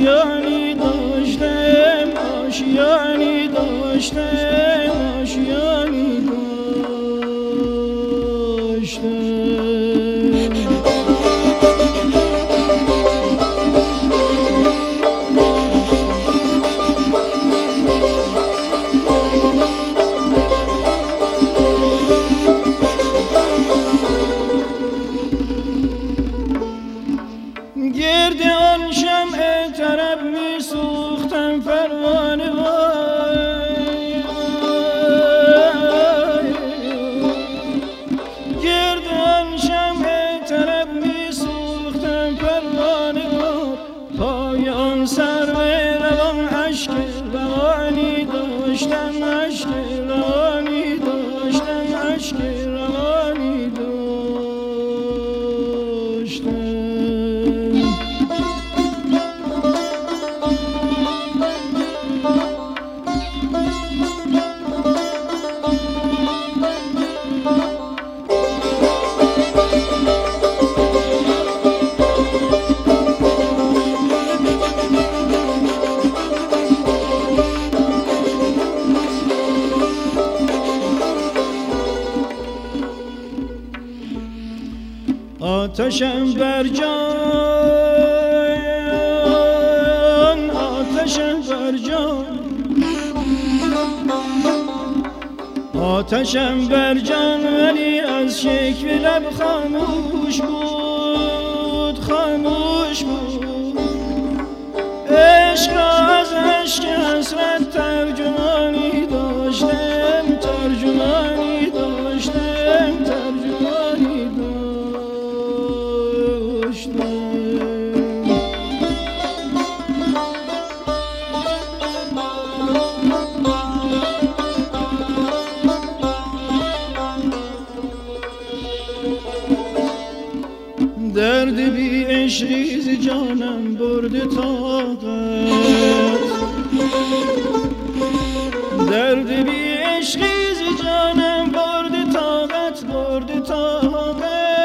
آشیانی داشتم آشیانی داشتم آشیانی داشتم. گرد آن شمع طرب می سوختم پروانه وای، گرد آن شمع طرب می سوختم پروانه وای، پای آن سرو روان اشک روانی داشتم اشک روانی داشتم اشک روانی داشتم. آتشم بر جان آتشم بر جان آتشم بر جان ولی از شکوه لب خاموش بود خاموش بود. عشق از عشق حسرت ترجمانی داشتم ترجمانی داشتم ترجمانی داشتم. درد بی عشقی ز جانم برده طاقت، درد بی عشقی ز جانم برده طاقت برده طاقت.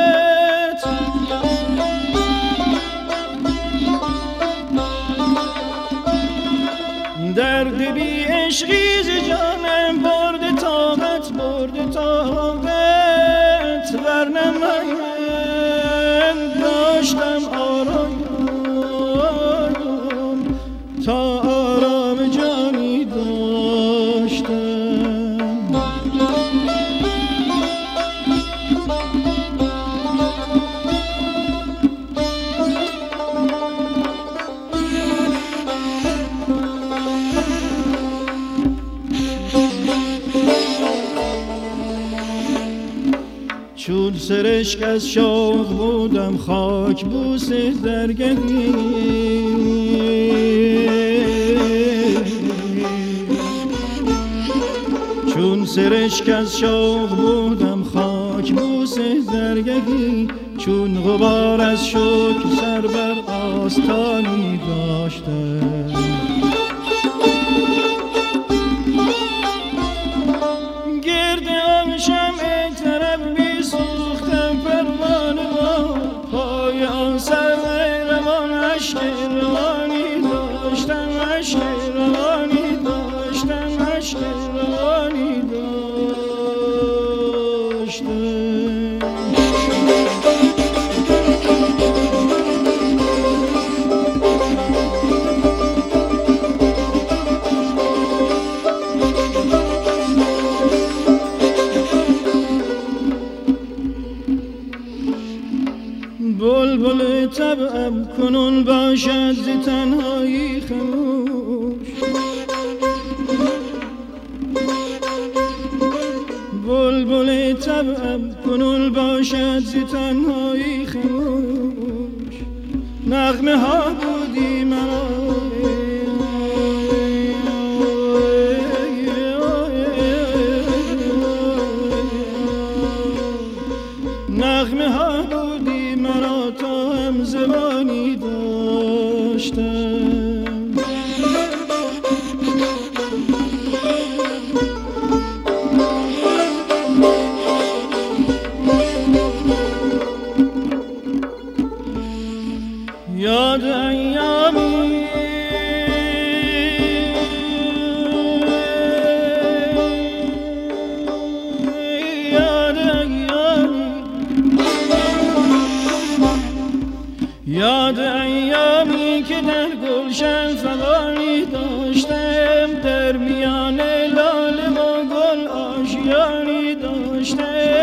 درد بی عشقی ز جانم برده طاقت برده طاقت. ورنه من داشتم آرام تا آرام جانی داشتم. چون سرشک از شوق بودم خاک بوس درگهی، چون سرشک از شوق بودم خاک بوس درگهی. چون غبار از شوق سر بر آستانی داشتم. گرد آن شمع طرب می سوختم پروانه وای، پای آن سرو روان اشک روانی داشتم اشک روانی داشتم اشک روانی داشتم. بلبل طبعم کنون باشد ز تنهایی خموش، بلبل طبعم کنون باشد ز تنهایی خموش. نغمه ها بودی مرا نغمه ها بودی مرا تا هم زبانی داشتم. یاد ایامی ایامی که در گلشن فغانی داشتم، در میان لاله و گل آشیانی داشتم.